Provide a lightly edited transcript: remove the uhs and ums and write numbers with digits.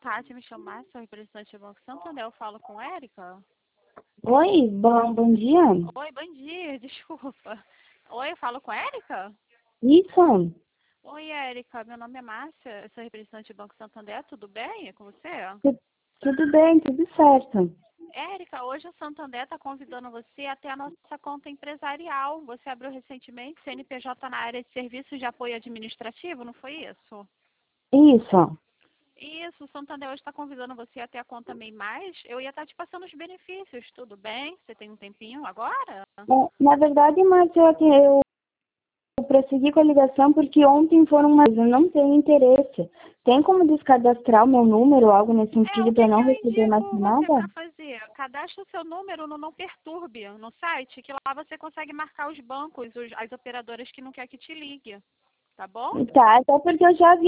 tarde, me chamo Márcia, sou representante do Banco Santander. Eu falo com Érica? Oi, bom dia. Oi, bom dia, desculpa. Oi, eu falo com Érica? Isso, Oi, Érica, meu nome é Márcia, eu sou representante do Banco Santander, tudo bem? É com você? tudo bem, tudo certo. Érica, hoje o Santander está convidando você até a nossa conta empresarial. Você abriu recentemente CNPJ na área de serviços de apoio administrativo, não foi isso? Isso. Isso, o Santander hoje está convidando você até a conta MEI Mais. Eu ia estar te passando os benefícios, tudo bem? Você tem um tempinho agora? Na verdade, Márcia, eu prossegui com a ligação porque ontem mas eu não tenho interesse. Tem como descadastrar o meu número ou algo nesse O sentido para que eu que não eu receber mais indico você nada? para fazer? Cadastre o seu número no Não Perturbe, no site, que lá você consegue marcar os bancos, as operadoras que não quer que te ligue, tá bom? Tá, até porque eu já vi